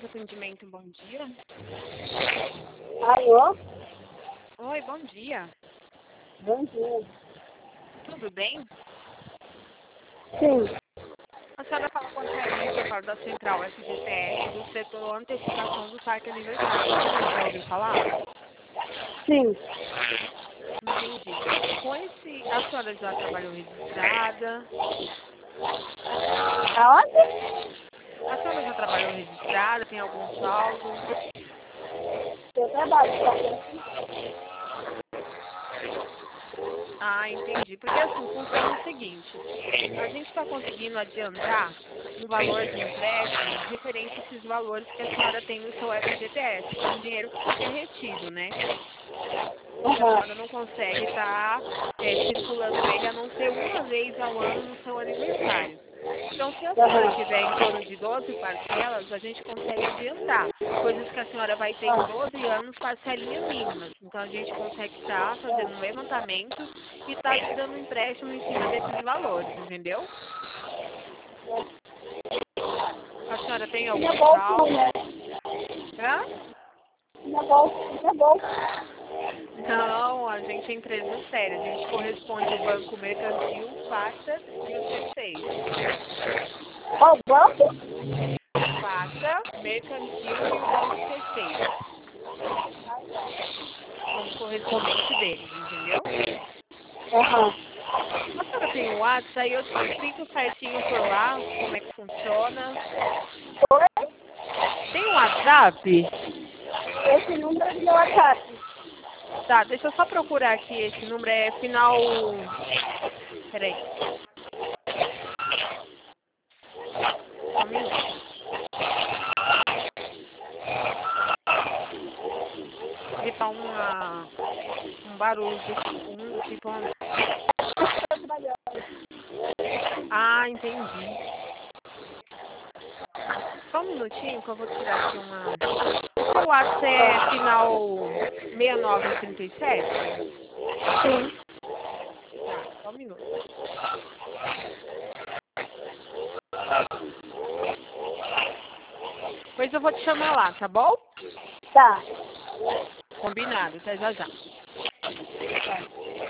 Casa Atendimento, bom dia. Alô? Oi, bom dia. Bom dia. Tudo bem? Sim, A senhora fala com a Thaís, eu falo da Central FGTS, do setor antecipação do parque aniversário. Você já ouviu falar? sim. Entendi. A senhora já trabalhou registrada? Aonde? A senhora já trabalhou registrada? Tem algum saldo? Eu trabalho. Ah, entendi. Porque assim, funciona o seguinte. A gente está conseguindo adiantar um valor de empréstimo referente a esses valores que a senhora tem no seu FGTS, que é um dinheiro que fica retido, né? Que a senhora não consegue estar circulando ele a não ser uma vez ao ano no seu aniversário. Então, se a senhora tiver em torno de 12 parcelas, a gente consegue adiantar. Coisas que a senhora vai ter em 12 anos, parcelinhas mínimas. Então, a gente consegue estar fazendo um levantamento e estar te dando um empréstimo em cima desses valores, entendeu? A senhora tem Minha algum bolsa não saldo? é. Hã? Minha bolsa. Não, a gente é empresa séria. A gente corresponde o Banco Mercantil, Facta e o C6. Ó, o banco? Facta, Mercantil e o Banco C6. Somos correspondente deles, entendeu? Aham. A senhora tem o WhatsApp, aí eu te explico certinho por lá como é que funciona. Oi? Tem um WhatsApp? Esse número é do meu WhatsApp. Tá, deixa eu só procurar aqui. Esse número é final. Peraí, só um minuto. Ele tá um barulho de fundo, tipo. Ah, entendi. Só um minutinho que eu vou tirar aqui uma. O seu WhatsApp é final 6937? Sim. Tá, só um minuto. Depois eu vou te chamar lá, tá bom? Tá. Combinado, até já já.